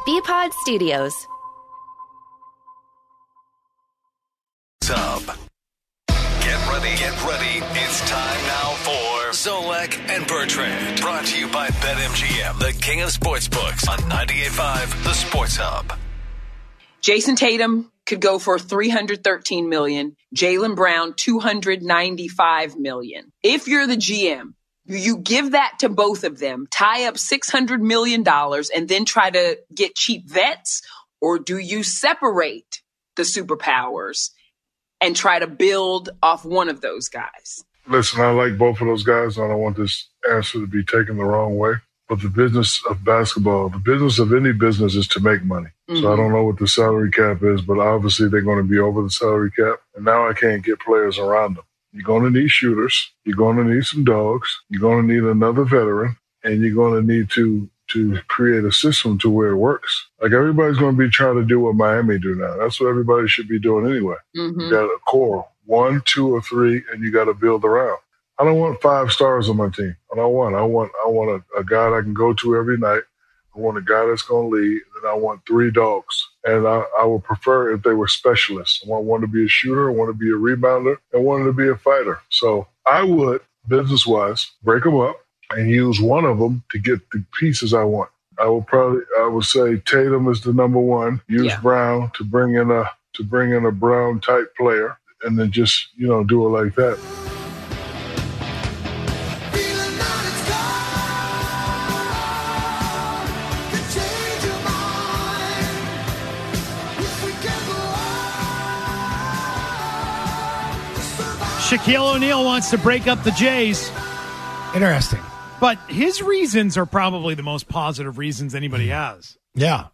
BPod Studios. Sub. Get ready. It's time now for Zolak and Bertrand. Brought to you by BetMGM, the king of sportsbooks on 98.5 The Sports Hub. Jason Tatum could go for $313 million. Jaylen Brown, $295 million. If you're the GM, you give that to both of them, tie up $600 million, and then try to get cheap vets? Or do you separate the superpowers and try to build off one of those guys? Listen, I like both of those guys. I don't want this answer to be taken the wrong way. But the business of basketball, the business of any business is to make money. Mm-hmm. So I don't know what the salary cap is, but obviously they're going to be over the salary cap. And now I can't get players around them. You're going to need shooters. You're going to need some dogs. You're going to need another veteran. And you're going to need to create a system to where it works. Like everybody's going to be trying to do what Miami do now. That's what everybody should be doing anyway. Mm-hmm. You got a core, 1, 2, or 3, and you got to build around. I don't want 5 stars on my team. I want a guy that I can go to every night. I want a guy that's going to lead, and I want 3 dogs. And I would prefer if they were specialists. I want one to be a shooter, I want to be a rebounder, and one to be a fighter. So I would, business-wise, break them up and use one of them to get the pieces I want. I would say Tatum is the number one. Use Brown to bring in a Brown type player, and then just do it like that. Shaquille O'Neal wants to break up the Jays. Interesting. But his reasons are probably the most positive reasons anybody has. Yeah.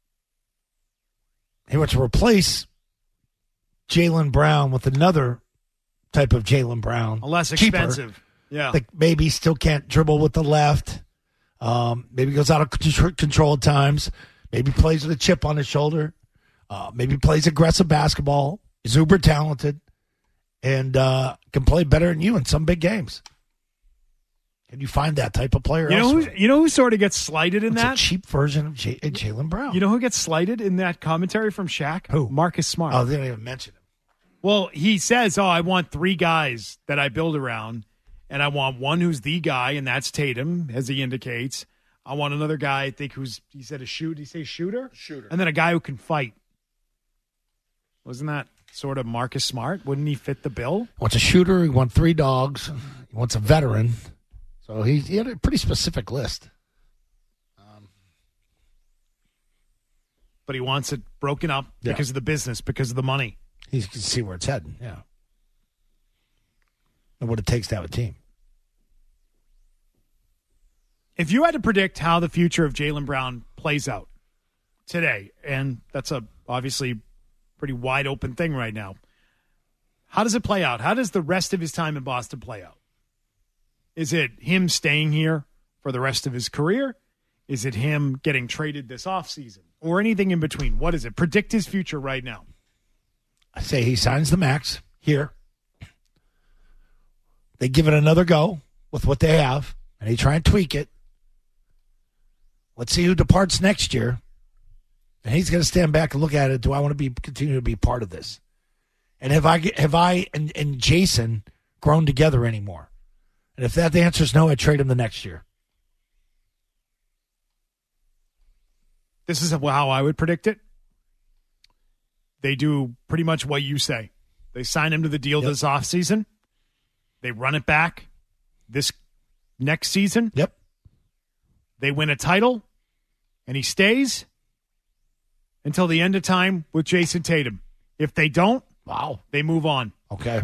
He wants to replace Jaylen Brown with another type of Jaylen Brown. A less cheaper. Expensive. Yeah. Like maybe still can't dribble with the left. Maybe goes out of control at times. Maybe plays with a chip on his shoulder. Maybe plays aggressive basketball. He's uber talented. And can play better than you in some big games. Can you find that type of player? You know who sort of gets slighted in that? A cheap version of Jaylen Brown. You know who gets slighted in that commentary from Shaq? Who? Marcus Smart. Oh, they didn't even mention him. Well, he says, I want 3 guys that I build around, and I want one who's the guy, and that's Tatum, as he indicates. I want another guy, I think, he said a shoot. Did he say shooter? Shooter. And then a guy who can fight. Wasn't that sort of Marcus Smart? Wouldn't he fit the bill? He wants a shooter. He wants 3 dogs. He wants a veteran. So he had a pretty specific list. But he wants it broken up because of the business, because of the money. He can see where it's heading, yeah. And what it takes to have a team. If you had to predict how the future of Jaylen Brown plays out today, and that's obviously pretty wide open thing right now, how does it play out? How does the rest of his time in Boston play out? Is it him staying here for the rest of his career? Is it him getting traded this offseason? Or anything in between? What is it? Predict his future right now. I say he signs the max here. They give it another go with what they have, and they try and tweak it. Let's see who departs next year. And he's going to stand back and look at it. Do I want to continue to be part of this? And have I and Jason grown together anymore? And if the answer is no, I trade him the next year. This is how I would predict it. They do pretty much what you say. They sign him to the deal this offseason. They run it back this next season. Yep. They win a title, and he stays until the end of time with Jason Tatum. If they don't, they move on. Okay.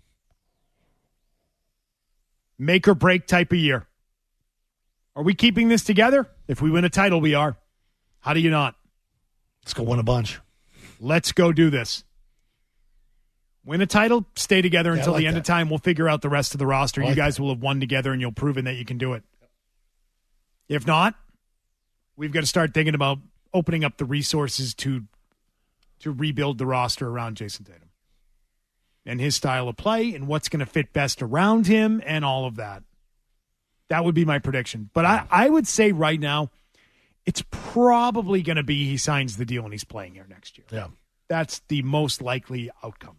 Make or break type of year. Are we keeping this together? If we win a title, we are. How do you not? Let's go win a bunch. Let's go do this. Win a title, stay together until the end of time. We'll figure out the rest of the roster. You guys will have won together, and you'll proven that you can do it. If not, we've got to start thinking about opening up the resources to rebuild the roster around Jason Tatum and his style of play and what's going to fit best around him and all of that. That would be my prediction. But I would say right now, it's probably going to be he signs the deal and he's playing here next year. Yeah. That's the most likely outcome.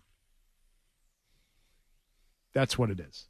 That's what it is.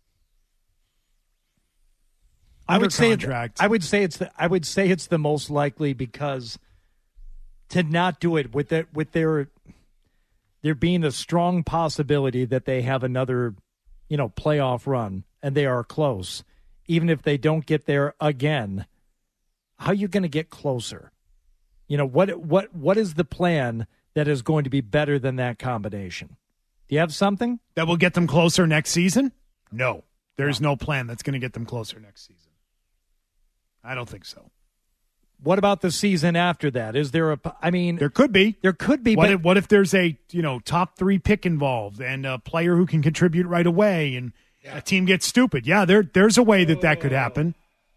I would say it's the most likely, because to not do it with there being a strong possibility that they have another, playoff run and they are close, even if they don't get there again. How are you going to get closer? What is the plan that is going to be better than that combination? Do you have something that will get them closer next season? No, there's no plan that's going to get them closer next season. I don't think so. What about the season after that? Is there there could be. There could be. What if there's a, top 3 pick involved and a player who can contribute right away and a team gets stupid? Yeah, there's a way that could happen.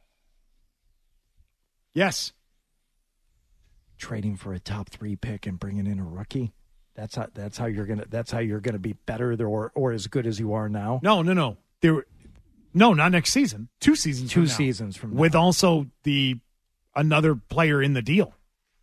Yes. Trading for a top 3 pick and bringing in a rookie. That's how you're gonna be better or as good as you are now. No. No, not next season. 2 seasons. Seasons from now. With also another player in the deal.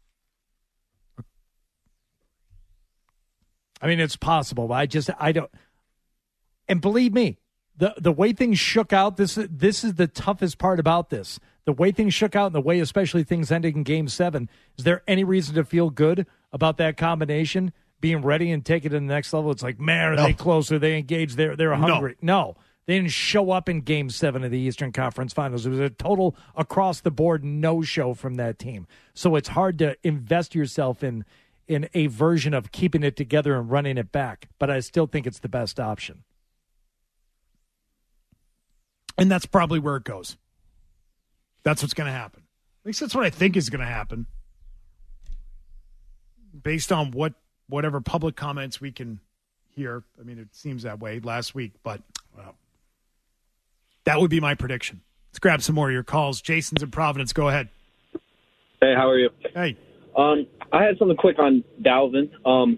I mean, it's possible, but I don't. And believe me, the way things shook out, this is the toughest part about this. The way things shook out and the way especially things ended in Game 7, is there any reason to feel good about that combination being ready and taking it to the next level? It's like, man, are they close? Are they engaged? They're hungry. No. They didn't show up in Game 7 of the Eastern Conference Finals. It was a total across-the-board no-show from that team. So it's hard to invest yourself in a version of keeping it together and running it back. But I still think it's the best option. And that's probably where it goes. That's what's going to happen. At least that's what I think is going to happen. Based on whatever public comments we can hear. I mean, it seems that way last week, but that would be my prediction. Let's grab some more of your calls. Jason's in Providence. Go ahead. Hey, how are you? Hey. I had something quick on Dalvin.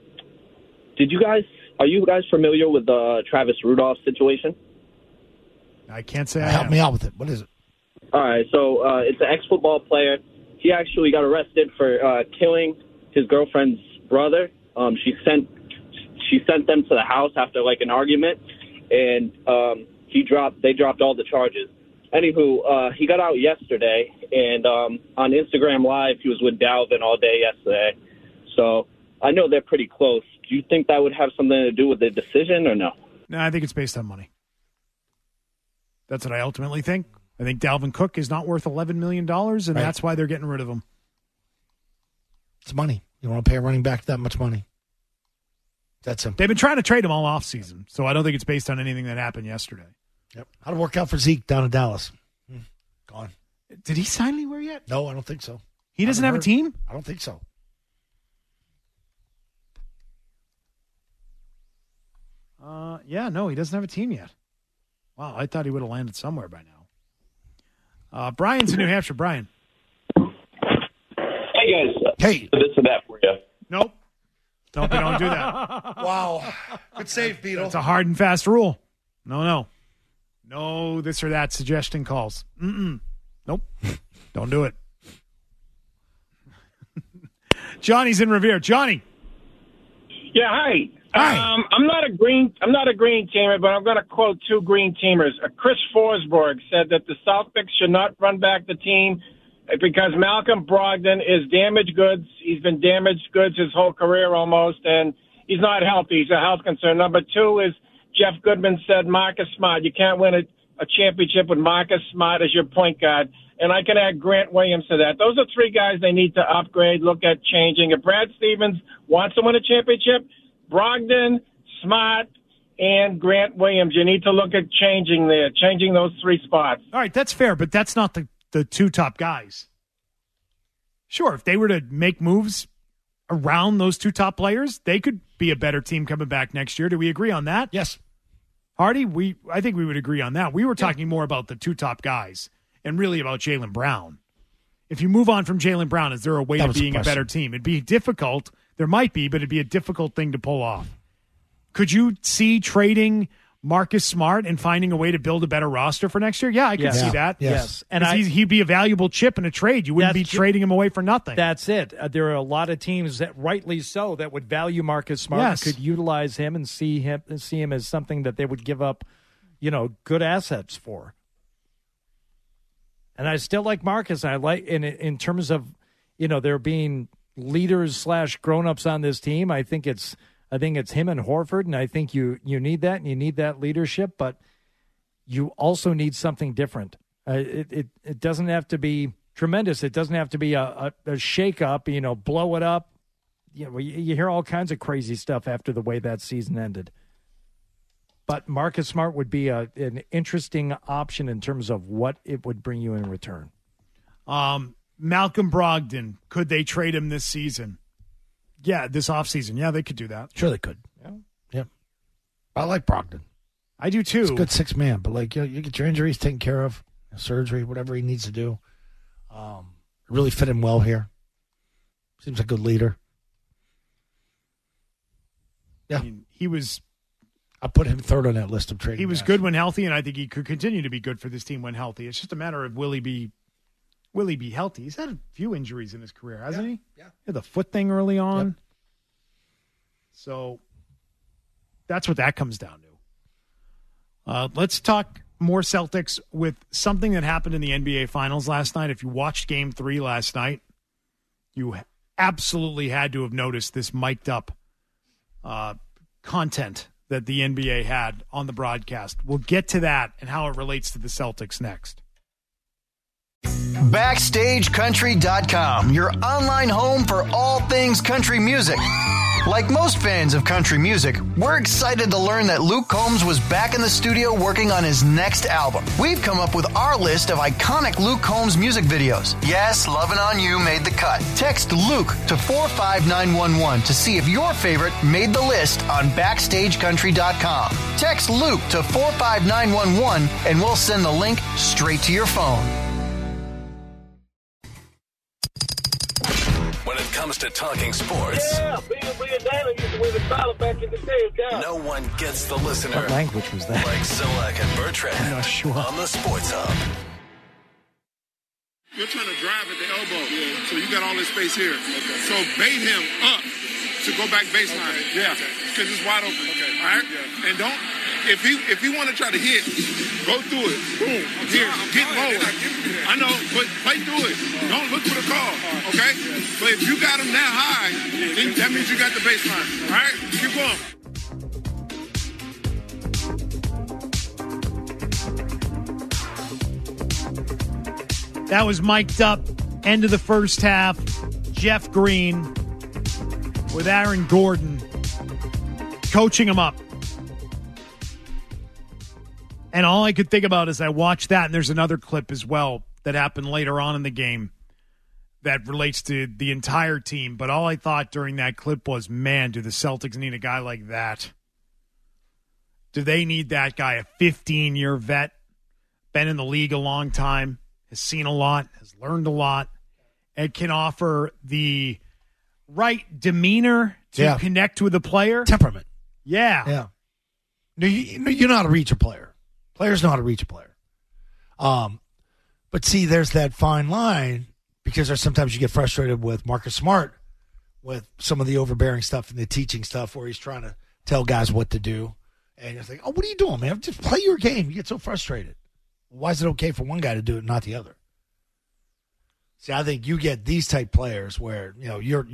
Are you guys familiar with the Travis Rudolph situation? I can't say I Help me out with it. What is it? All right, so it's an ex-football player. He actually got arrested for killing his girlfriend's brother. She sent them to the house after an argument, and they dropped all the charges. Anywho, he got out yesterday, and on Instagram Live, he was with Dalvin all day yesterday. So I know they're pretty close. Do you think that would have something to do with the decision or no? No, I think it's based on money. That's what I ultimately think. I think Dalvin Cook is not worth $11 million, and that's why they're getting rid of him. It's money. You want to pay a running back that much money? That's simple. They've been trying to trade him all offseason, so I don't think it's based on anything that happened yesterday. Yep. How'd it work out for Zeke down in Dallas? Gone. Did he sign anywhere yet? No, I don't think so. He doesn't have a team? I don't think so. No, he doesn't have a team yet. Wow, I thought he would have landed somewhere by now. Brian's in New Hampshire. Brian. Hey, guys. Hey. This or that for you. Nope, we don't do that. Wow. Good save, Beetle. It's a hard and fast rule. No, this or that suggestion calls. Nope. Don't do it. Johnny's in Revere. Johnny. Yeah, hi. Hi. I'm not a green teamer, but I'm going to quote 2 green teamers. Chris Forsberg said that the Celtics should not run back the team because Malcolm Brogdon is damaged goods. He's been damaged goods his whole career almost, and he's not healthy. He's a health concern. Number 2 is Jeff Goodman said Marcus Smart. You can't win a championship with Marcus Smart as your point guard. And I can add Grant Williams to that. Those are 3 guys they need to upgrade, look at changing. If Brad Stevens wants to win a championship, Brogdon, Smart, and Grant Williams, you need to look at changing those 3 spots. All right, that's fair, but that's not the 2 top guys. Sure, if they were to make moves around those 2 top players, they could be a better team coming back next year. Do we agree on that? Yes. Hardy, I think we would agree on that. We were talking more about the 2 top guys and really about Jaylen Brown. If you move on from Jaylen Brown, is there a way to being a better team? It'd be difficult. There might be, but it'd be a difficult thing to pull off. Could you see trading Marcus Smart and finding a way to build a better roster for next year? Yeah, I can see that. Yes. And he'd be a valuable chip in a trade. You wouldn't be trading him away for nothing. That's it. There are a lot of teams that, rightly so, that would value Marcus Smart and could utilize him and see him as something that they would give up, good assets for. And I still like Marcus. I like in terms of, there being leaders / grown-ups on this team. I think it's him and Horford, and I think you need that, and you need that leadership, but you also need something different. It doesn't have to be tremendous. It doesn't have to be a shake-up, blow it up. You hear all kinds of crazy stuff after the way that season ended. But Marcus Smart would be an interesting option in terms of what it would bring you in return. Malcolm Brogdon, could they trade him this season? Yeah, this offseason. Yeah, they could do that. Sure they could. Yeah. I like Brogdon. I do too. He's a good 6-man, but you get your injuries taken care of, surgery, whatever he needs to do. Really fit him well here. Seems like a good leader. Yeah. I mean, I put him third on that list of trading. He was good when healthy, and I think he could continue to be good for this team when healthy. It's just a matter of will he be healthy? He's had a few injuries in his career, hasn't he? Yeah. He had the foot thing early on. Yep. So that's what that comes down to. Let's talk more Celtics with something that happened in the NBA Finals last night. If you watched Game 3 last night, you absolutely had to have noticed this mic'd up content that the NBA had on the broadcast. We'll get to that and how it relates to the Celtics next. BackstageCountry.com, your online home for all things country music. Like most fans of country music, we're excited to learn that Luke Combs was back in the studio working on his next album. We've come up with our list of iconic Luke Combs music videos. Yes, Lovin' On You made the cut. Text Luke to 45911 to see if your favorite made the list on BackstageCountry.com. Text Luke to 45911 and we'll send the link straight to your phone. When it comes to talking sports, no one gets the listener. What language was that? Like Zolak and Bertrand. I'm not sure. On the Sports Hub. You're trying to drive at the elbow, so you got all this space here. Okay. So bait him up to go back baseline. Okay. Yeah, because it's wide open. Okay. All right, and don't. If he want to try to hit, go through it. Boom. Here, get going. I know, but play through it. Don't look for the call, okay? But if you got him that high, then that means you got the baseline. All right, keep going. That was mic'd up. End of the first half. Jeff Green with Aaron Gordon coaching him up. And all I could think about as I watched that, and there's another clip as well that happened later on in the game that relates to the entire team. But all I thought during that clip was, man, do the Celtics need a guy like that? Do they need that guy, a 15-year vet, been in the league a long time, has seen a lot, has learned a lot, and can offer the right demeanor to connect with a player? Temperament. Yeah. Yeah. No, you know how to reach a player. Players know how to reach a player. But see, there's that fine line because there's sometimes you get frustrated with Marcus Smart with some of the overbearing stuff and the teaching stuff where he's trying to tell guys what to do. And you're like, oh, what are you doing, man? Just play your game. You get so frustrated. Why is it okay for one guy to do it and not the other? See, I think you get these type players where, you're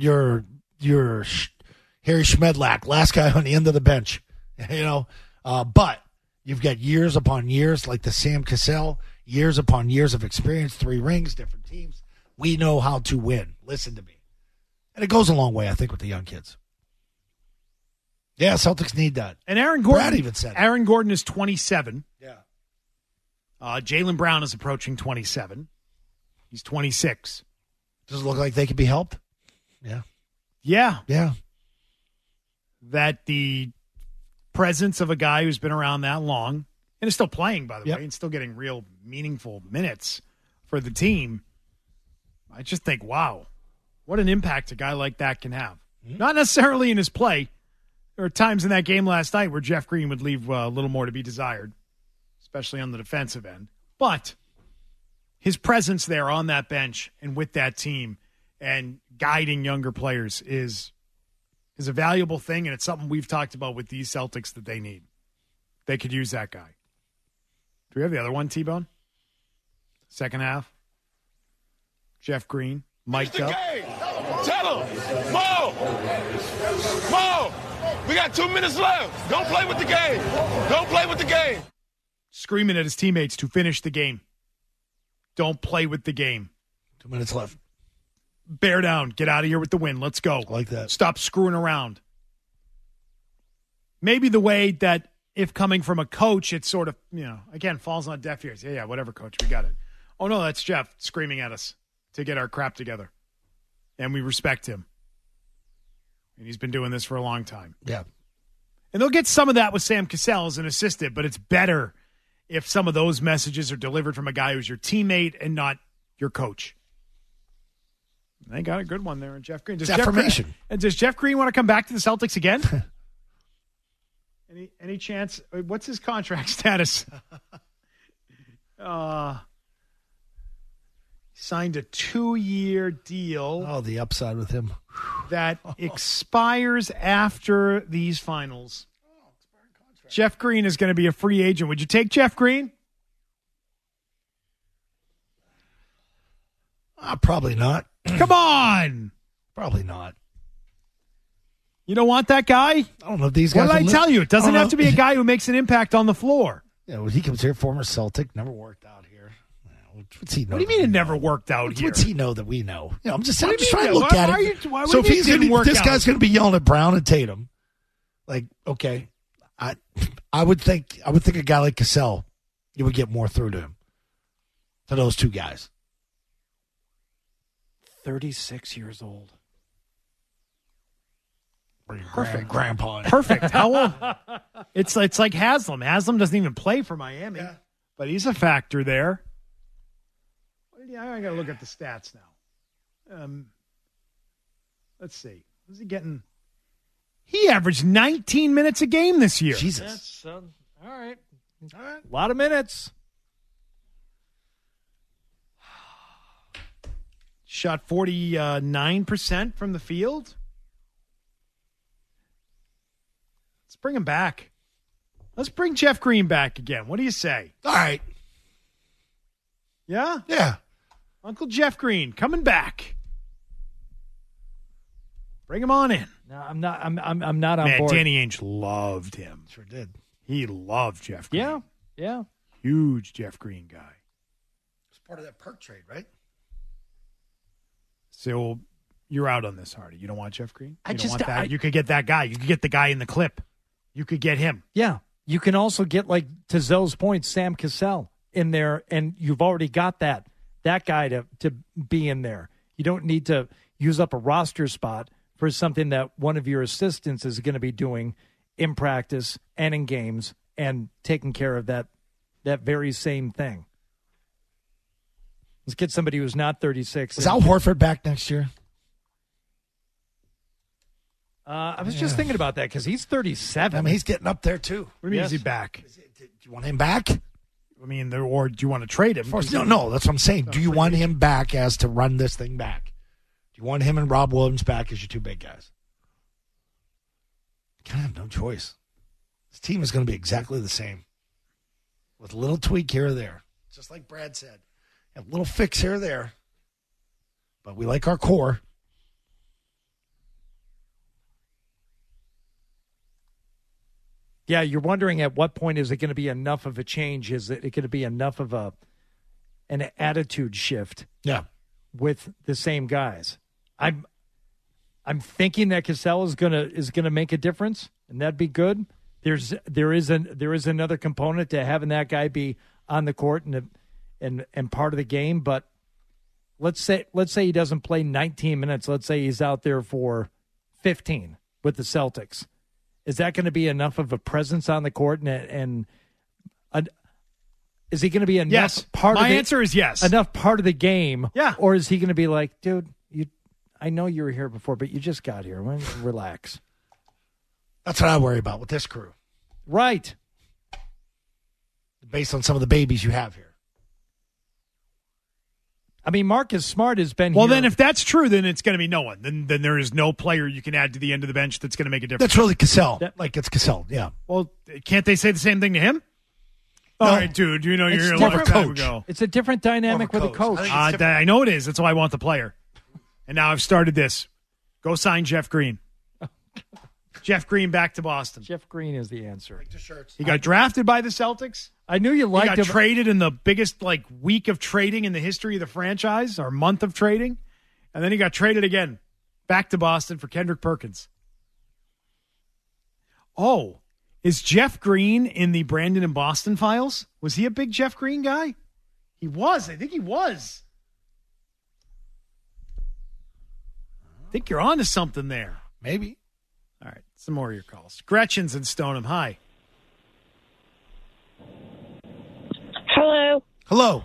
Harry Schmedlack, last guy on the end of the bench, but you've got years upon years, like the Sam Cassell, years upon years of experience, 3 rings, different teams. We know how to win. Listen to me. And it goes a long way, I think, with the young kids. Yeah, Celtics need that. And Aaron Gordon, Brad even said it. Aaron Gordon is 27. Yeah. Jaylen Brown is approaching 27. He's 26. Does it look like they could be helped? Yeah. Yeah. Yeah. That the presence of a guy who's been around that long and is still playing, by the way, and still getting real meaningful minutes for the team. I just think, wow, what an impact a guy like that can have. Mm-hmm. Not necessarily in his play. There were times in that game last night where Jeff Green would leave a little more to be desired, especially on the defensive end. But his presence there on that bench and with that team and guiding younger players is a valuable thing, and it's something we've talked about with these Celtics that they need. They could use that guy. Do we have the other one, T-Bone? Second half. Jeff Green, mic'd up. Tell him, Mo, we got 2 minutes left. Don't play with the game. Don't play with the game. Screaming at his teammates to finish the game. Don't play with the game. 2 minutes left. Bear down. Get out of here with the win. Let's go. I like that. Stop screwing around. Maybe the way that if coming from a coach, it's sort of, again, falls on deaf ears. Yeah, whatever, coach. We got it. Oh, no, that's Jeff screaming at us to get our crap together. And we respect him. And he's been doing this for a long time. Yeah. And they'll get some of that with Sam Cassell as an assistant, but it's better if some of those messages are delivered from a guy who's your teammate and not your coach. They got a good one there in Jeff Green. Does Jeff Green want to come back to the Celtics again? Any chance? What's his contract status? Signed a 2-year deal. Oh, the upside with him. That expires after these finals. Jeff Green is going to be a free agent. Would you take Jeff Green? Probably not. Come on. Probably not. You don't want that guy? I don't know if these guys. What did I tell you? It doesn't have to be a guy who makes an impact on the floor. Yeah, well, he comes here, former Celtic, never worked out here. What's he know? What do you mean it never worked out here? What's he know that we know? I'm just trying to why look at it. So if he's this guy's going to be yelling at Brown and Tatum, like, okay, I would think a guy like Cassell, you would get more through to him, to those two guys. 36 years old. Perfect, Grandpa. Perfect. How old? It's like Haslam. Haslam doesn't even play for Miami, but he's a factor there. I got to look at the stats now. Let's see. What's he getting? He averaged 19 minutes a game this year. Jesus. All right. A lot of minutes. Shot 49% from the field. Let's bring him back. Let's bring Jeff Green back again. What do you say? All right. Yeah? Yeah. Uncle Jeff Green coming back. Bring him on in. No, I'm not. I'm not on board. Danny Ainge loved him. Sure did. He loved Jeff Green. Yeah. Huge Jeff Green guy. It's part of that perk trade, right? So you're out on this, Hardy. You don't want Jeff Green? You don't want that? You could get that guy. You could get the guy in the clip. You could get him. Yeah. You can also get, like, to Zell's point, Sam Cassell in there, and you've already got that guy to be in there. You don't need to use up a roster spot for something that one of your assistants is going to be doing in practice and in games and taking care of that very same thing. Let's get somebody who's not 36. Is Al Horford back next year? I was just thinking about that because he's 37. I mean, he's getting up there, too. What do you mean, is he back? Do you want him back? I mean, or do you want to trade him? No, that's what I'm saying. Do you want him back as to run this thing back? Do you want him and Rob Williams back as your two big guys? You kind of have no choice. This team is going to be exactly the same with a little tweak here or there. Just like Brad said. A little fix here or there. But we like our core. Yeah, you're wondering at what point is it going to be enough of a change? Is it going to be enough of an attitude shift? Yeah, with the same guys. I'm thinking that Cassell is gonna make a difference, and that'd be good. There is another component to having that guy be on the court and part of the game. But let's say he doesn't play 19 minutes. Let's say he's out there for 15 with the Celtics. Is that going to be enough of a presence on the court and is he going to be enough part of it? My answer is yes. Enough part of the game? Yeah. Or is he going to be like, dude, I know you were here before, but you just got here. Relax. That's what I worry about with this crew. Right. Based on some of the babies you have here. I mean, Marcus Smart has been Well, here. then if that's true, then it's going to be no one. Then there is no player you can add to the end of the bench that's going to make a difference. That's really Cassell. Like, it's Cassell, yeah. Well, can't they say the same thing to him? No. All right, dude, you know you're here a long time ago. It's a different dynamic with a coach. I know it is. That's why I want the player. And now I've started this. Go sign Jeff Green. Jeff Green back to Boston. Jeff Green is the answer. He got drafted by the Celtics. I knew you liked him. He got him. traded in the biggest week of trading in the history of the franchise, or month of trading. And then he got traded again back to Boston for Kendrick Perkins. Oh, is Jeff Green in the Brandon and Boston files? Was he a big Jeff Green guy? He was. I think he was. I think you're on to something there. Maybe. All right, some more of your calls. Gretchen's in Stoneham. Hi. Hello. Hello.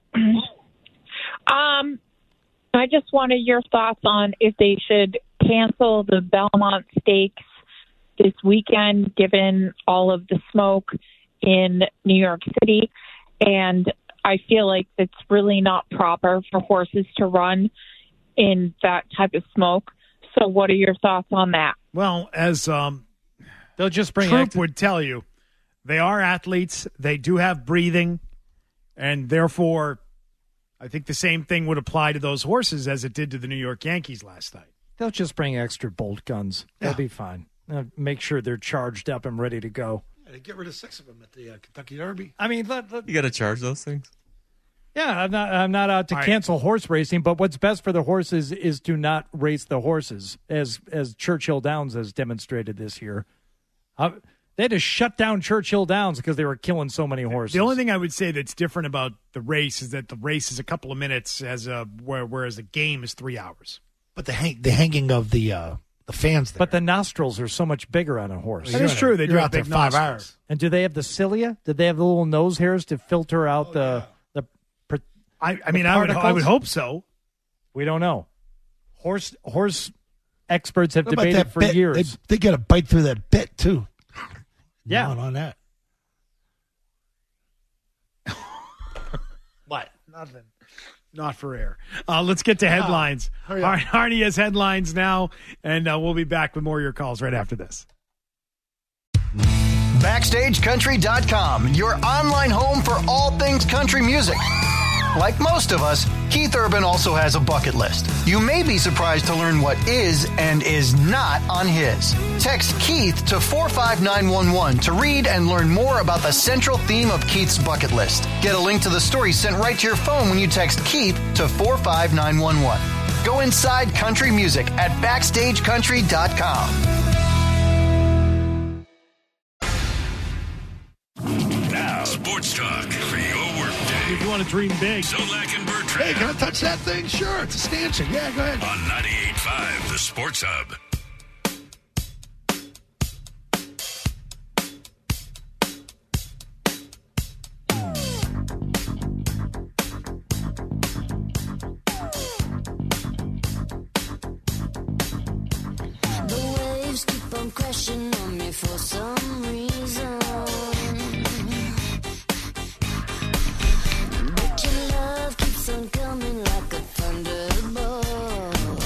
I just wanted your thoughts on if they should cancel the Belmont Stakes this weekend, given all of the smoke in New York City. And I feel like it's really not proper for horses to run in that type of smoke. So what are your thoughts on that? Well, as they'll just bring Troop would tell you, they are athletes. They do have breathing, and therefore, I think the same thing would apply to those horses as it did to the New York Yankees last night. They'll just bring extra bolt guns. They'll be fine. Make sure they're charged up and ready to go. Yeah, get rid of 6 of them at the Kentucky Derby. I mean, you got to charge those things. Yeah, I'm not out to cancel horse racing, but what's best for the horses is to not race the horses, as Churchill Downs has demonstrated this year. They had to shut down Churchill Downs because they were killing so many horses. The only thing I would say that's different about the race is that the race is a couple of minutes, whereas the game is 3 hours. But the hanging of the fans there. But the nostrils are so much bigger on a horse. That is true. They do You're have out there big 5 nostrils. hours. And do they have the cilia? Did they have the little nose hairs to filter out I mean, I would hope so. We don't know. Horse experts have What about debated that for bit? years. They got to bite through that bit, too. Yeah. Not on that. What? Nothing. Not for air. Let's get to headlines. hurry up. Harney has headlines now, and we'll be back with more of your calls right after this. BackstageCountry.com, your online home for all things country music. Like most of us, Keith Urban also has a bucket list. You may be surprised to learn what is and is not on his. Text Keith to 45911 to read and learn more about the central theme of Keith's bucket list. Get a link to the story sent right to your phone when you text Keith to 45911. Go inside country music at BackstageCountry.com. Now, sports talk for your workday. If you want to dream big. Zolak and Bertrand. Hey, can I touch that thing? Sure, it's a stanchion. Yeah, go ahead. On 98.5, the Sports Hub. The waves keep on crashing on me for some reason. But your love keeps on coming like a thunderbolt.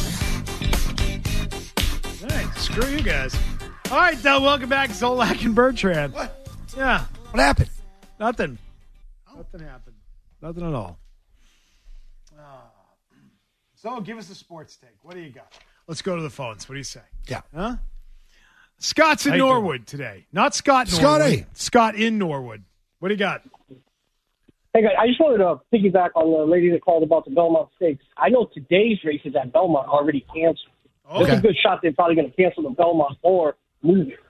All right, screw you guys. All right, welcome back, Zolak and Bertrand. What? Yeah. What happened? Nothing. Nothing happened. Nothing at all. So give us a sports take. What do you got? Let's go to the phones. What do you say? Yeah. Huh? Scott's in How you doing? Norwood today. Not Scott Scott Norwood. A. Scott in Norwood. What do you got? Hey, guys, I just wanted to piggyback on the lady that called about the Belmont Stakes. I know today's races at Belmont are already canceled. Okay. There's a good shot they're probably going to cancel the Belmont or move it.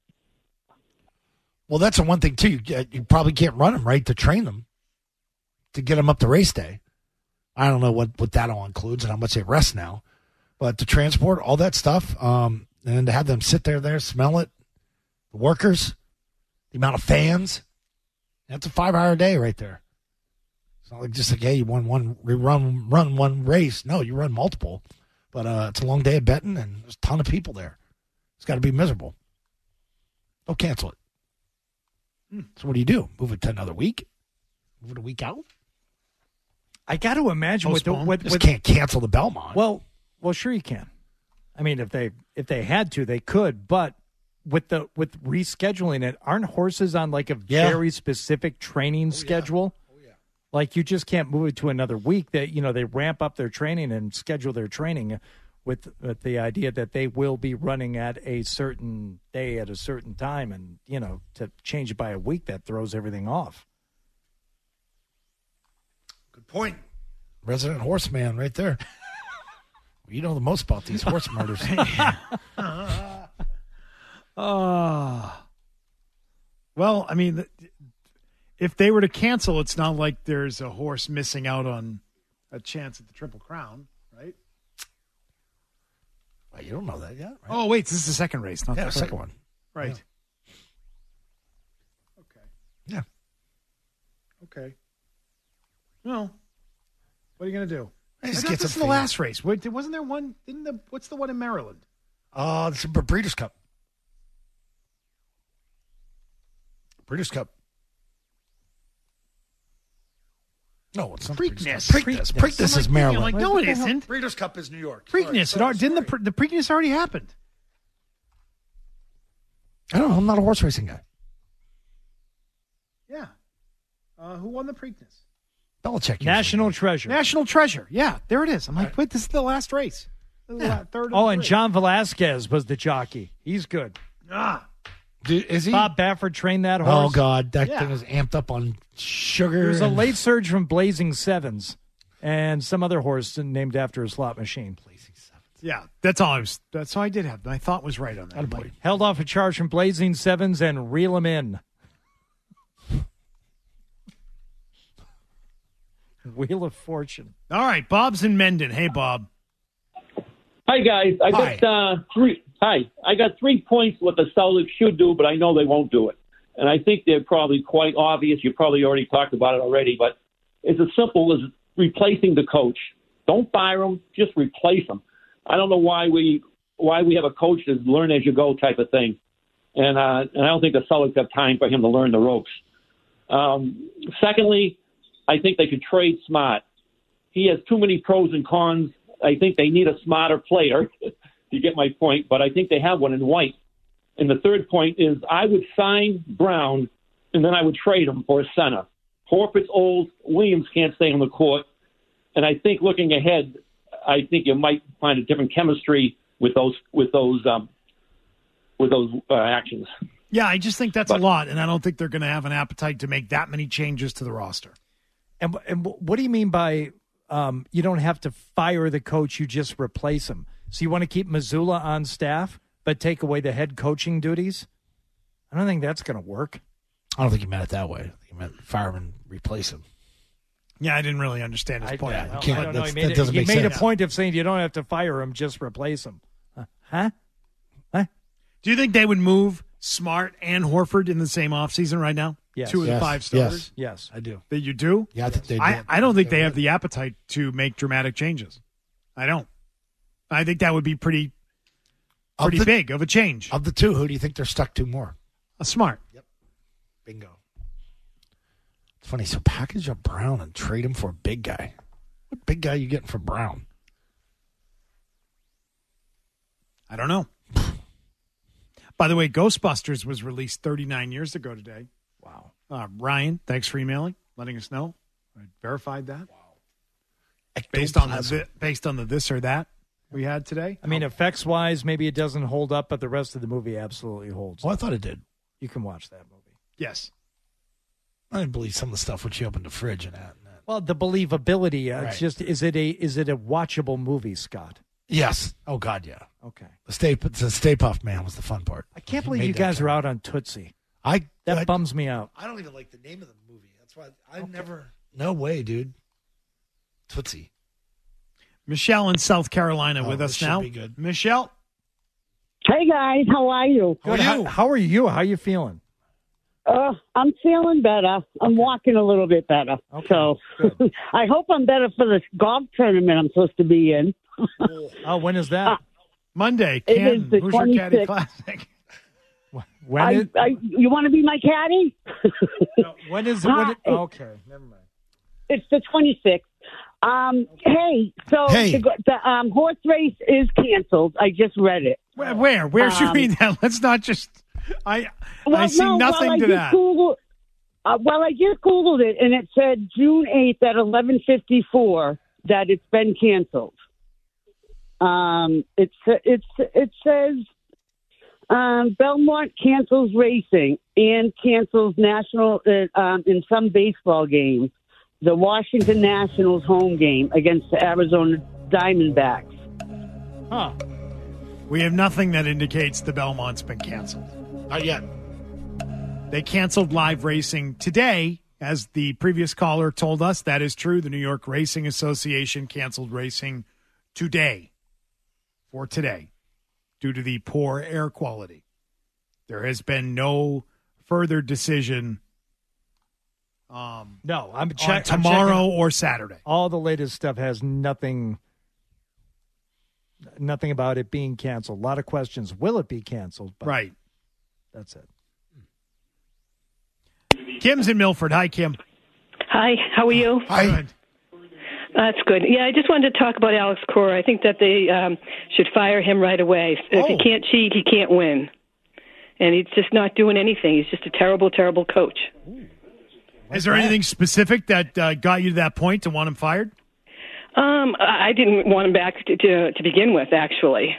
Well, that's the one thing, too. You probably can't run them, right, to train them, to get them up to race day. I don't know what that all includes and how much they rest now. But to transport, all that stuff, and to have them sit there, smell it, the workers, the amount of fans, that's a 5-hour day right there. It's not like just like, hey, you run one race. No, you run multiple. But it's a long day of betting, and there's a ton of people there. It's got to be miserable. Don't cancel it. So what do? Move it to another week? Move it a week out? I got to imagine just can't cancel the Belmont. Well, sure you can. I mean, if they had to, they could. But with rescheduling it, aren't horses on like a very specific training schedule? Yeah. Like you just can't move it to another week. That they ramp up their training and schedule their training with the idea that they will be running at a certain day at a certain time, and to change it by a week, that throws everything off. Good point. Resident horseman right there. You know the most about these horse murders. Well, I mean, if they were to cancel, it's not like there's a horse missing out on a chance at the Triple Crown, right? Well, you don't know that yet, right? Oh, wait, this is the second race, not the second one. Right. Yeah. Okay. Yeah. Okay. Well, what are you going to do? I I just thought get this is some the feed. last race. Wait, wasn't there one? What's the one in Maryland? It's a Breeders' Cup. Breeders' Cup. No, it's not Preakness. Preakness is Maryland. I'm like, no, it isn't. Breeders' Cup is New York. Preakness. Didn't the Preakness already happened? I don't know. I'm not a horse racing guy. Yeah. Who won the Preakness? Belichick. National Treasure. National Treasure. Yeah, there it is. I'm like, wait, this is the last race. Third. Oh, and John Velasquez was the jockey. He's good. Dude, is he? Bob Baffert trained that horse. Oh, God. That thing is amped up on sugar. He was a late surge from Blazing Sevens and some other horse named after a slot machine. Yeah, that's all I did have. My thought was right on that. Like, held off a charge from Blazing Sevens and reel him in. Wheel of Fortune. All right, Bob's in Mendon. Hey, Bob. Hi, guys. I got three. Hi. I got 3 points what the Celtics should do, but I know they won't do it. And I think they're probably quite obvious. You probably already talked about it already, but it's as simple as replacing the coach. Don't fire him. Just replace him. I don't know why we have a coach that's learn as you go type of thing. And I don't think the Celtics have time for him to learn the ropes. Secondly, I think they could trade Smart. He has too many pros and cons. I think they need a smarter player, you get my point, but I think they have one in White. And the third point is I would sign Brown, and then I would trade him for a center. Horford's old. Williams can't stay on the court. And I think looking ahead, I think you might find a different chemistry with those actions. Yeah, I just think that's a lot, and I don't think they're going to have an appetite to make that many changes to the roster. And what do you mean by you don't have to fire the coach, you just replace him? So you want to keep Missoula on staff but take away the head coaching duties? I don't think that's going to work. I don't think you meant it that way. I think you meant fire him and replace him. Yeah, I didn't really understand his point. I don't know. He made a point of saying you don't have to fire him, just replace him. Huh? Do you think they would move Smart and Horford in the same offseason right now? Yes. 2 of the 5 starters? Yes. I do. That you do? Yeah, I think they do. I don't think they have the appetite to make dramatic changes. I don't. I think that would be pretty big of a change. Of the two, who do you think they're stuck to more? A Smart. Yep. Bingo. It's funny. So package up Brown and trade him for a big guy. What big guy are you getting for Brown? I don't know. By the way, Ghostbusters was released 39 years ago today. Wow. Ryan, thanks for emailing, letting us know. I verified that. Wow. Based on the this or that we had today. I mean, effects-wise, maybe it doesn't hold up, but the rest of the movie absolutely holds. Well, I thought it did. You can watch that movie. Yes. I didn't believe some of the stuff which you opened the fridge and that. Well, the believability. Right. It's just, is it a watchable movie, Scott? Yes. Oh, God, yeah. Okay. The Stay Puft Man was the fun part. I can't believe you guys are out on Tootsie. That bums me out. I don't even like the name of the movie. That's why I never. No way, dude. Tootsie. Michelle in South Carolina with us now. Be good. Michelle. Hey guys, how are you? Good. How are you? How are you feeling? I'm feeling better. I'm walking a little bit better. Okay, so I hope I'm better for this golf tournament I'm supposed to be in. Oh, when is that? Monday. It is the Hoosier Caddy 26th. Classic. You want to be my caddy? When is it? Okay, never mind. It's the 26th. The horse race is canceled. I just read it. Where should we read that? Let's not just. I see nothing to that. I just Googled it, and it said June 8th at 11:54 that it's been canceled. It says Belmont cancels racing and cancels national in some baseball games. The Washington Nationals home game against the Arizona Diamondbacks. Huh. We have nothing that indicates the Belmont's been canceled. Not yet. They canceled live racing today, as the previous caller told us. That is true. The New York Racing Association canceled racing today, due to the poor air quality. There has been no further decision No, I'm tomorrow or Saturday. All the latest stuff has nothing about it being canceled. A lot of questions. Will it be canceled? But right. That's it. Kim's in Milford. Hi, Kim. Hi, how are you? Hi. Good. That's good. Yeah, I just wanted to talk about Alex Cora. I think that they should fire him right away. If he can't cheat, he can't win. And he's just not doing anything. He's just a terrible, terrible coach. Is there anything specific that got you to that point to want him fired? I didn't want him back to begin with, actually.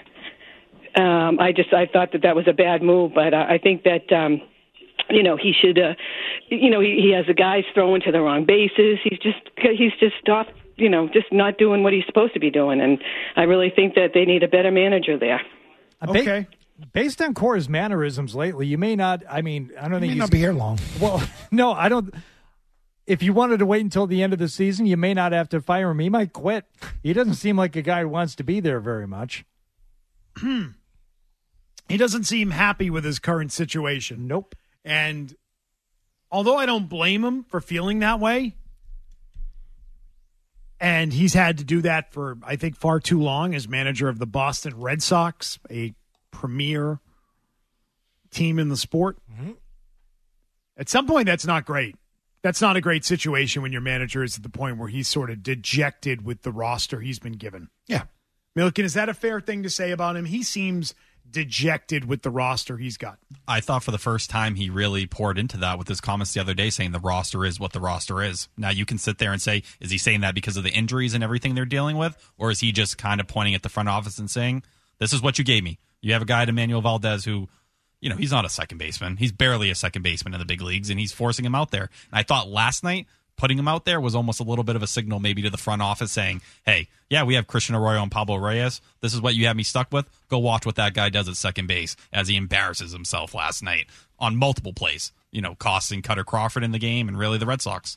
I thought that was a bad move, but I think that he should. He has the guys throwing to the wrong bases. He's just off. Just not doing what he's supposed to be doing, and I really think that they need a better manager there. Okay. Based on Cora's mannerisms lately, you may not. I mean, I don't think he'll not be here long. Well, no, I don't. If you wanted to wait until the end of the season, you may not have to fire him. He might quit. He doesn't seem like a guy who wants to be there very much. He doesn't seem happy with his current situation. Nope. And although I don't blame him for feeling that way, and he's had to do that for, I think, far too long as manager of the Boston Red Sox, a premier team in the sport. Mm-hmm. At some point, that's not great. That's not a great situation when your manager is at the point where he's sort of dejected with the roster he's been given. Yeah. Milken, is that a fair thing to say about him? He seems dejected with the roster he's got. I thought for the first time he really poured into that with his comments the other day saying the roster is what the roster is. Now you can sit there and say, is he saying that because of the injuries and everything they're dealing with? Or is he just kind of pointing at the front office and saying, this is what you gave me. You have a guy, Emmanuel Valdez, who, he's not a second baseman. He's barely a second baseman in the big leagues, and he's forcing him out there. And I thought last night, putting him out there was almost a little bit of a signal maybe to the front office saying, hey, yeah, we have Christian Arroyo and Pablo Reyes. This is what you have me stuck with. Go watch what that guy does at second base as he embarrasses himself last night on multiple plays, costing Cutter Crawford in the game and really the Red Sox.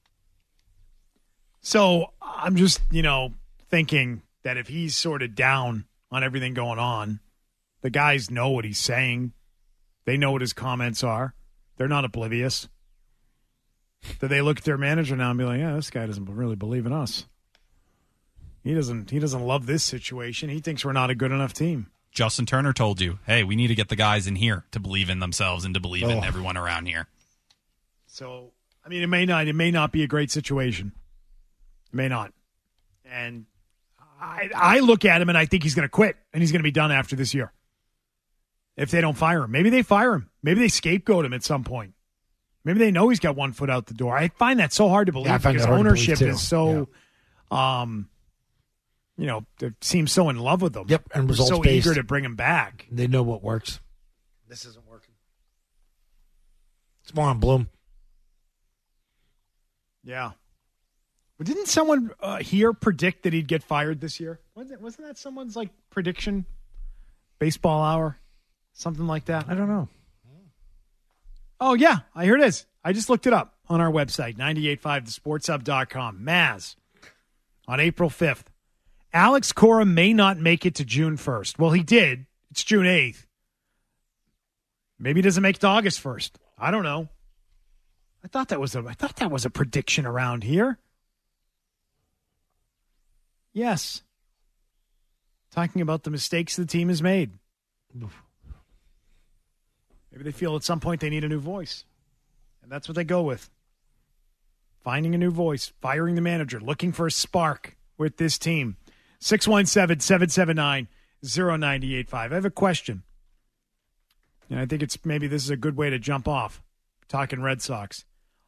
So I'm just, thinking that if he's sort of down on everything going on, the guys know what he's saying. They know what his comments are. They're not oblivious. Do they look at their manager now and be like, yeah, this guy doesn't really believe in us. He doesn't love this situation. He thinks we're not a good enough team. Justin Turner told you, hey, we need to get the guys in here to believe in themselves and to believe in everyone around here. So, I mean, it may not be a great situation. It may not. And I look at him and I think he's going to quit and he's going to be done after this year. If they don't fire him. Maybe they fire him. Maybe they scapegoat him at some point. Maybe they know he's got one foot out the door. I find that so hard to believe because ownership is so, they seem so in love with him. Yep, and results so based. eager to bring him back. They know what works. This isn't working. It's more on Bloom. Yeah. But didn't someone here predict that he'd get fired this year? Wasn't that someone's prediction? Baseball Hour? Something like that? I don't know. Oh, yeah. Here it is. I just looked it up on our website, 985thesportshub.com. Maz, on April 5th. Alex Cora may not make it to June 1st. Well, he did. It's June 8th. Maybe he doesn't make it to August 1st. I don't know. I thought that was a prediction around here. Yes. Talking about the mistakes the team has made. Maybe they feel at some point they need a new voice. And that's what they go with. Finding a new voice, firing the manager, looking for a spark with this team. 617-779-0985. I have a question. And I think maybe this is a good way to jump off. Talking Red Sox.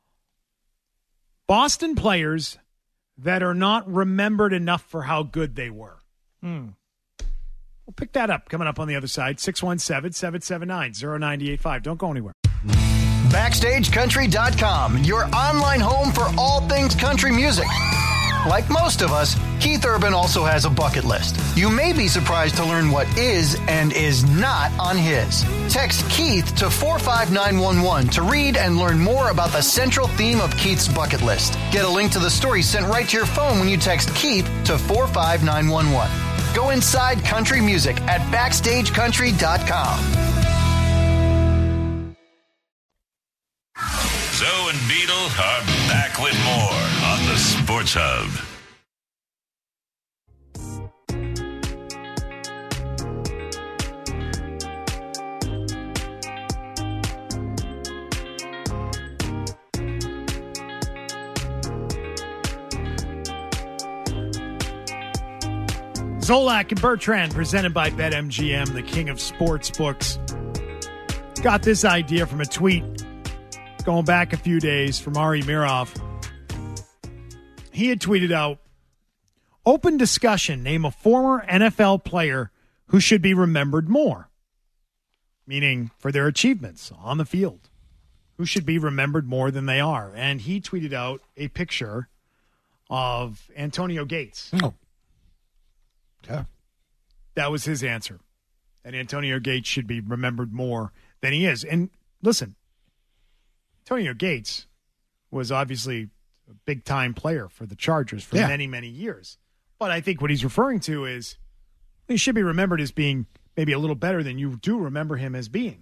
Boston players that are not remembered enough for how good they were. We'll pick that up coming up on the other side. 617-779-0985. Don't go anywhere. BackstageCountry.com, your online home for all things country music. Like most of us, Keith Urban also has a bucket list. You may be surprised to learn what is and is not on his. Text Keith to 45911 to read and learn more about the central theme of Keith's bucket list. Get a link to the story sent right to your phone when you text Keith to 45911. Go inside country music at BackstageCountry.com. Zoe and Beetle are back with more on the Sports Hub. Zolak and Bertrand, presented by BetMGM, the king of sports books. Got this idea from a tweet going back a few days from Ari Mirov. He had tweeted out, open discussion, name a former NFL player who should be remembered more, meaning for their achievements on the field, who should be remembered more than they are. And he tweeted out a picture of Antonio Gates. Oh. Yeah. That was his answer. And Antonio Gates should be remembered more than he is. And listen, Antonio Gates was obviously a big-time player for the Chargers for many, many years. But I think what he's referring to is he should be remembered as being maybe a little better than you do remember him as being.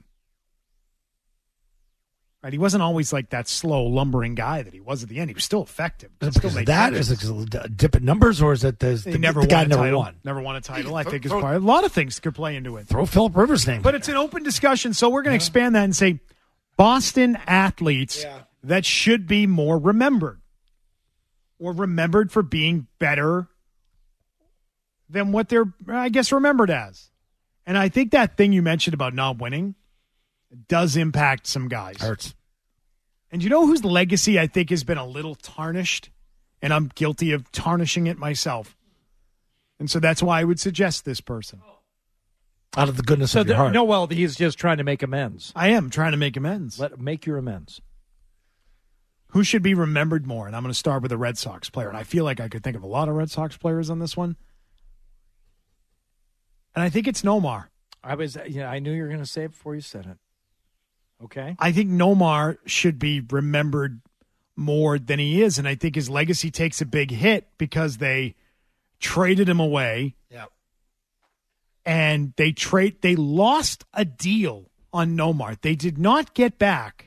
Right? He wasn't always like that slow, lumbering guy that he was at the end. He was still effective. Is it because of that? Is it dip in numbers, or is it the guy never won? Never won a title, I think, is part. A lot of things could play into it. Throw Phillip Rivers' name. But it's an open discussion, so we're going to expand that and say Boston athletes that should be more remembered, or remembered for being better than what they're, I guess, remembered as. And I think that thing you mentioned about not winning does impact some guys. Hurts. And you know whose legacy I think has been a little tarnished? And I'm guilty of tarnishing it myself. And so that's why I would suggest this person. Out of the goodness of your heart. No, well, he's just trying to make amends. I am trying to make amends. Make your amends. Who should be remembered more? And I'm going to start with a Red Sox player. And I feel like I could think of a lot of Red Sox players on this one. And I think it's Nomar. I knew you were going to say it before you said it. Okay. I think Nomar should be remembered more than he is, and I think his legacy takes a big hit because they traded him away. Yeah. And they lost a deal on Nomar. They did not get back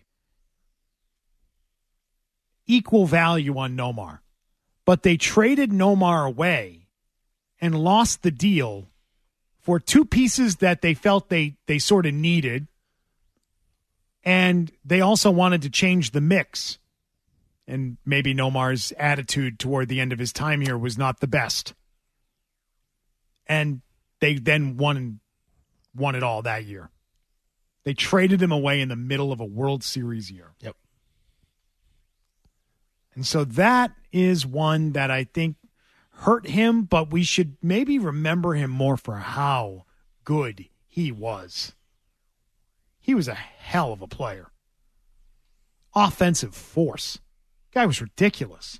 equal value on Nomar, but they traded Nomar away and lost the deal for two pieces that they felt they sort of needed. And they also wanted to change the mix. And maybe Nomar's attitude toward the end of his time here was not the best. And they then won it all that year. They traded him away in the middle of a World Series year. Yep. And so that is one that I think hurt him, but we should maybe remember him more for how good he was. He was a hell of a player. Offensive force. Guy was ridiculous.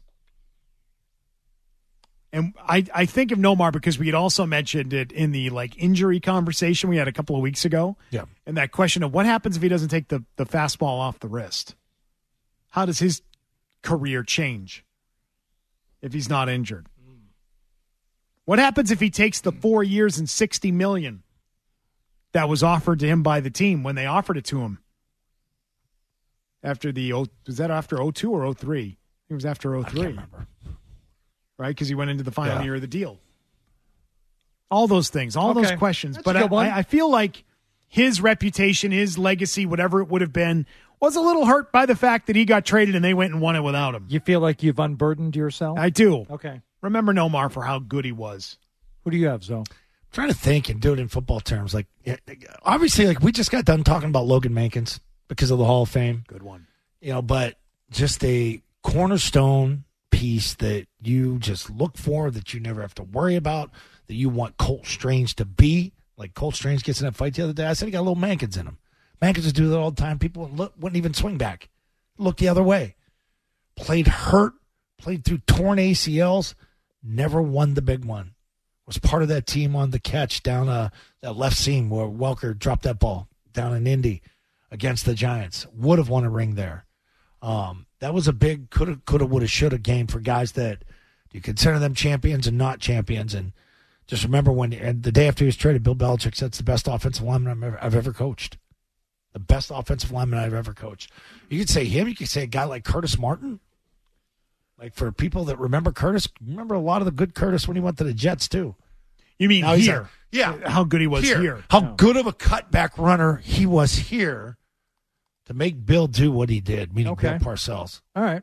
And I think of Nomar because we had also mentioned it in the injury conversation we had a couple of weeks ago. Yeah. And that question of what happens if he doesn't take the fastball off the wrist? How does his career change if he's not injured? What happens if he takes the 4 years and $60 million that was offered to him by the team when they offered it to him? Was that after 02 or 03? It was after 03. I can't remember. Right? Because he went into the final year of the deal. All those things, those questions. That's but a good one. I feel like his reputation, his legacy, whatever it would have been, was a little hurt by the fact that he got traded and they went and won it without him. You feel like you've unburdened yourself? I do. Okay. Remember Nomar for how good he was. Who do you have, Zoe? I'm trying to think and do it in football terms. Like, obviously, like we just got done talking about Logan Mankins because of the Hall of Fame. Good one. But just a cornerstone piece that you just look for, that you never have to worry about, that you want Colt Strange to be. Like Colt Strange gets in that fight the other day. I said he got a little Mankins in him. Mankins would do that all the time. People wouldn't even swing back. Look the other way. Played hurt. Played through torn ACLs. Never won the big one. Was part of that team on the catch down that left seam where Welker dropped that ball down in Indy against the Giants. Would have won a ring there. That was a big coulda, woulda, shoulda game for guys that you consider them champions and not champions. And just remember and the day after he was traded, Bill Belichick said it's the best offensive lineman I've ever coached. The best offensive lineman I've ever coached. You could say him. You could say a guy like Curtis Martin. Like for people that remember Curtis, remember a lot of the good Curtis when he went to the Jets too. You mean here? Yeah. How good he was here. How good of a cutback runner he was here to make Bill do what he did, meaning Bill Parcells. All right.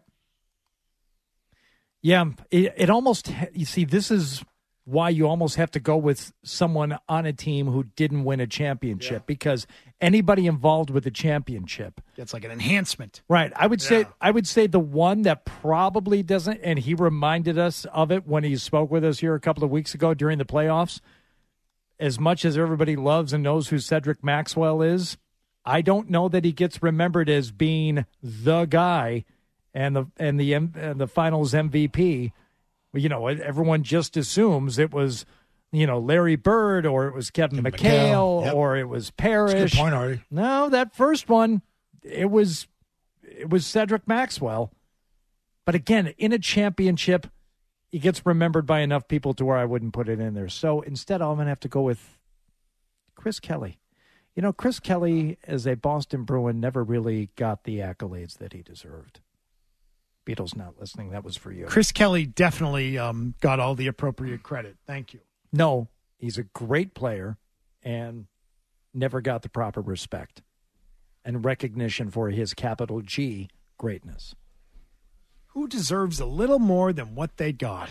Yeah, it almost, you see, this is why you almost have to go with someone on a team who didn't win a championship, because anybody involved with a championship, it's like an enhancement. Right. I would say the one that probably doesn't, and he reminded us of it when he spoke with us here a couple of weeks ago during the playoffs. As much as everybody loves and knows who Cedric Maxwell is, I don't know that he gets remembered as being the guy and the finals MVP. You know, everyone just assumes it was, Larry Bird, or it was Kevin McHale, or it was Parrish. That's a good point, Artie. No, that first one, it was Cedric Maxwell. But again, in a championship, he gets remembered by enough people to where I wouldn't put it in there. So instead, I'm going to have to go with Chris Kelly. Chris Kelly, as a Boston Bruin, never really got the accolades that he deserved. Beatles not listening. That was for you. Chris Kelly definitely got all the appropriate credit. Thank you. No, he's a great player and never got the proper respect and recognition for his capital G greatness. Who deserves a little more than what they got?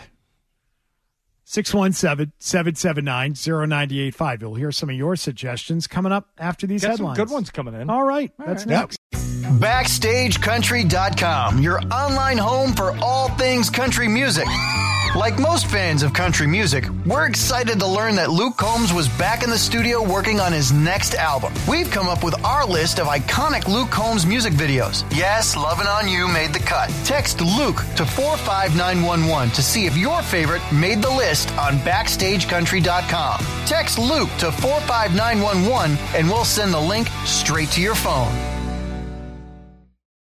617-779-0985. You'll hear some of your suggestions coming up after these headlines. Some good ones coming in. All right. That's next. BackstageCountry.com, your online home for all things country music. Like most fans of country music, we're excited to learn that Luke Combs was back in the studio working on his next album. We've come up with our list of iconic Luke Combs music videos. Yes, Lovin' On You made the cut. Text Luke to 45911 to see if your favorite made the list on BackstageCountry.com. Text Luke to 45911 and we'll send the link straight to your phone.